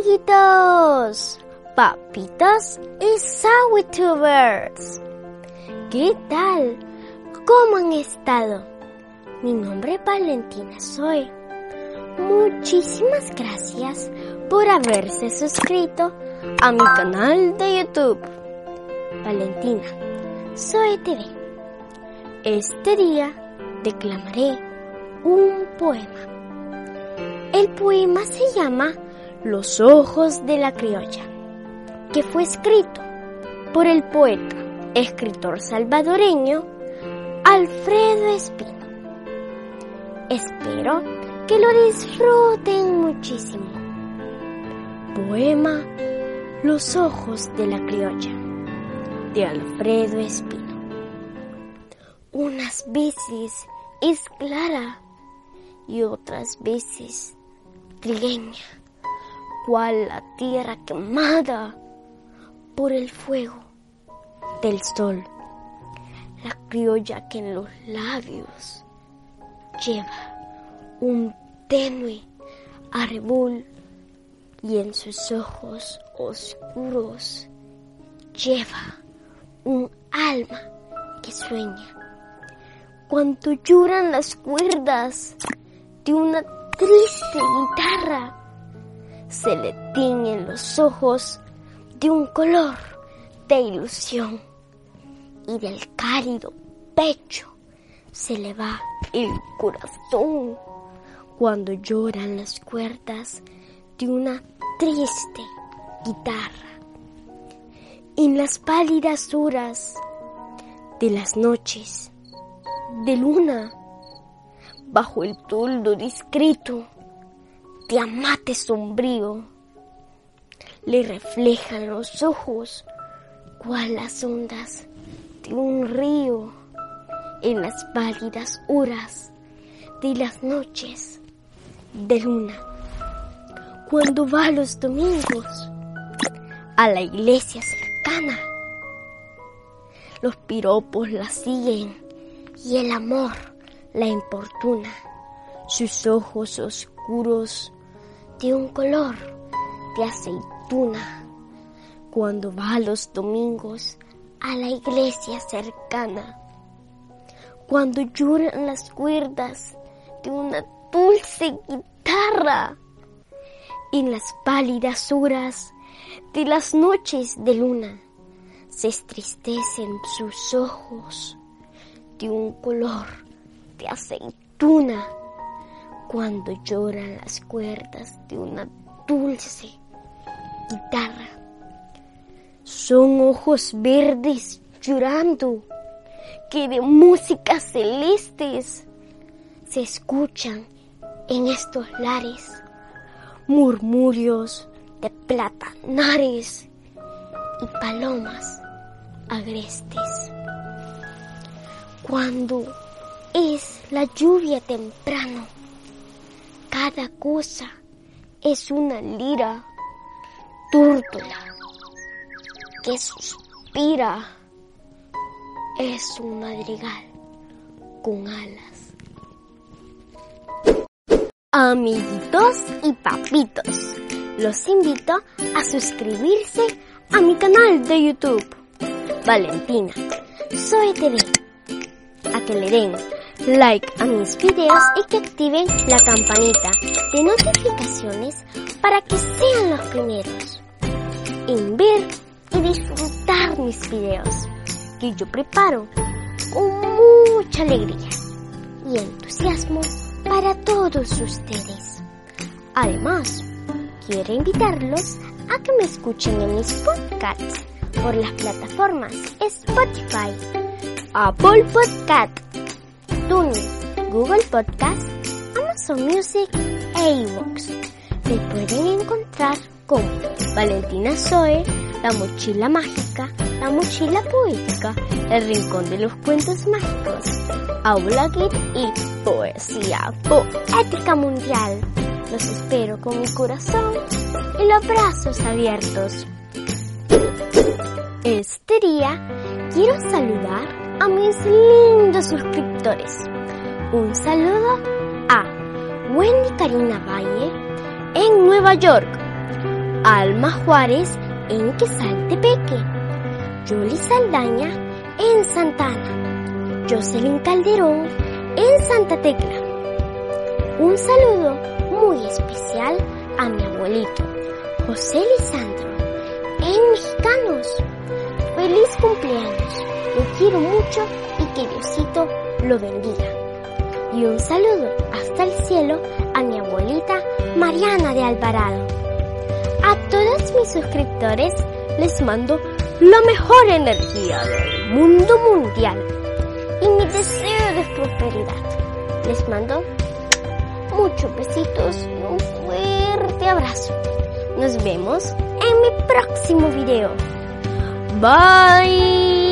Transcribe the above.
amiguitos, papitos y Sawitubers. ¿Qué tal? ¿Cómo han estado? Mi nombre es Valentina Zoe. Muchísimas gracias por haberse suscrito a mi canal de YouTube, Valentina Zoe TV. Este día declamaré un poema. El poema se llama Los ojos de la criolla, que fue escrito por el poeta, escritor salvadoreño Alfredo Espino. Espero que lo disfruten muchísimo. Poema Los ojos de la criolla, de Alfredo Espino. Unas veces es clara y otras veces trigueña, cual la tierra quemada por el fuego del sol. La criolla que en los labios lleva un tenue arrebol y en sus ojos oscuros lleva un alma que sueña. Cuando lloran las cuerdas de una triste guitarra, se le tiñen los ojos de un color de ilusión y del cálido pecho se le va el corazón cuando lloran las cuerdas de una triste guitarra. En las pálidas horas de las noches de luna, bajo el toldo discreto de amate sombrío, le reflejan los ojos cual las ondas de un río. En las pálidas horas de las noches de luna, cuando va los domingos a la iglesia cercana, los piropos la siguen y el amor la importuna. Sus ojos oscuros de un color de aceituna, cuando va los domingos a la iglesia cercana, cuando lloran las cuerdas de una dulce guitarra. En las pálidas horas de las noches de luna se estristecen sus ojos de un color de aceituna, cuando lloran las cuerdas de una dulce guitarra. Son ojos verdes llorando, que de músicas celestes se escuchan en estos lares, murmurios de platanares y palomas agrestes. Cuando es la lluvia temprano, cada cosa es una lira tórtola que suspira. Es un madrigal con alas. Amiguitos y papitos, los invito a suscribirse a mi canal de YouTube, Valentina Zoe TV, a que le den like a mis videos y que activen la campanita de notificaciones para que sean los primeros en ver y disfrutar mis videos, que yo preparo con mucha alegría y entusiasmo para todos ustedes. Además, quiero invitarlos a que me escuchen en mis podcasts por las plataformas Spotify, Apple Podcast, TuneIn, Google Podcast, Amazon Music e iVoox. Me pueden encontrar como Valentina Zoe, La Mochila Mágica, La Mochila Poética, El Rincón de los Cuentos Mágicos, Aula Geek y Poesía Poética Mundial. Los espero con mi corazón y los brazos abiertos. Este día quiero saludar a mis lindos suscriptores. Un saludo a Wendy Karina Valle en Nueva York, Alma Juárez en Quesaltepeque, Yoli Saldaña en Santa Ana, Jocelyn Calderón en Santa Tecla. Un saludo muy especial a mi abuelito, José Lisandro, en Mexicanos. ¡Feliz cumpleaños! Lo quiero mucho y que Diosito lo bendiga. Y un saludo hasta el cielo a mi abuelita Mariana de Alvarado. A todos mis suscriptores les mando la mejor energía del mundo mundial y mi deseo de prosperidad. Les mando muchos besitos y un fuerte abrazo. Nos vemos en mi próximo video. Bye.